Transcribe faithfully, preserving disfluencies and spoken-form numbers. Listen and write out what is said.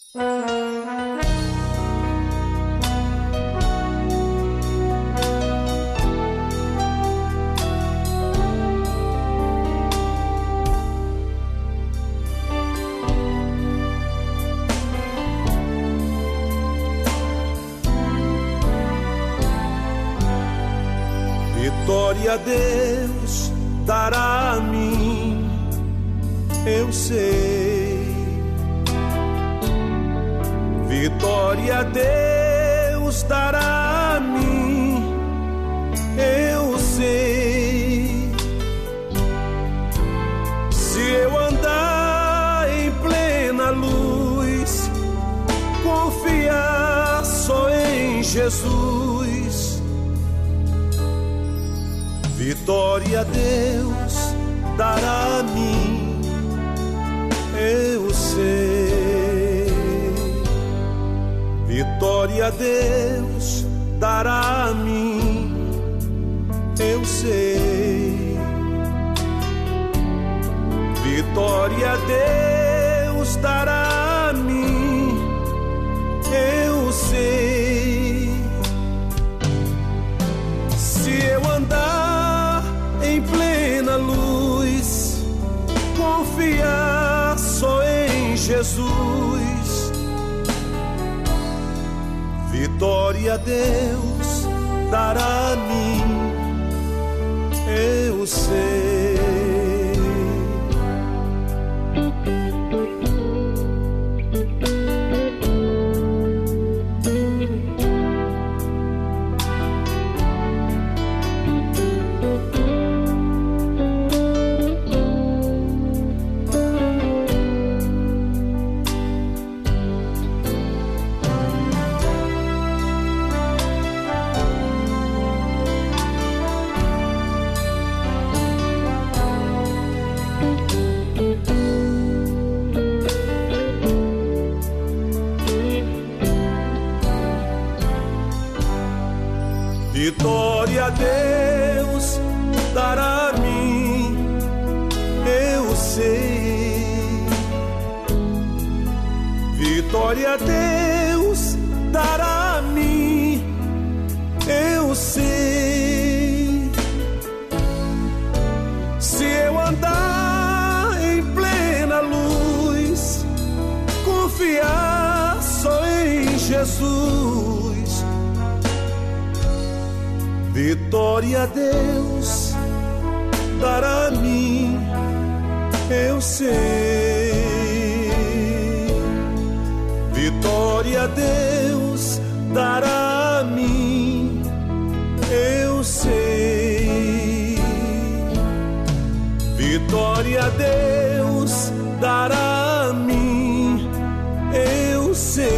Vitória Deus dará a mim, eu sei. Vitória Deus dará a mim, eu sei. Se eu andar em plena luz, confiar só em Jesus, vitória Deus dará a mim, eu sei. Vitória Deus dará a mim, eu sei. Vitória Deus dará a mim, eu sei. Se eu andar em plena luz, confiar só em Jesus, vitória Deus dará a mim, eu sei. Vitória Deus dará a mim, eu sei. Vitória Deus dará a mim, eu sei. Se eu andar em plena luz, confiar só em Jesus, vitória Deus dará a mim, eu sei. Vitória Deus dará a mim, eu sei. Vitória Deus dará a mim, eu sei.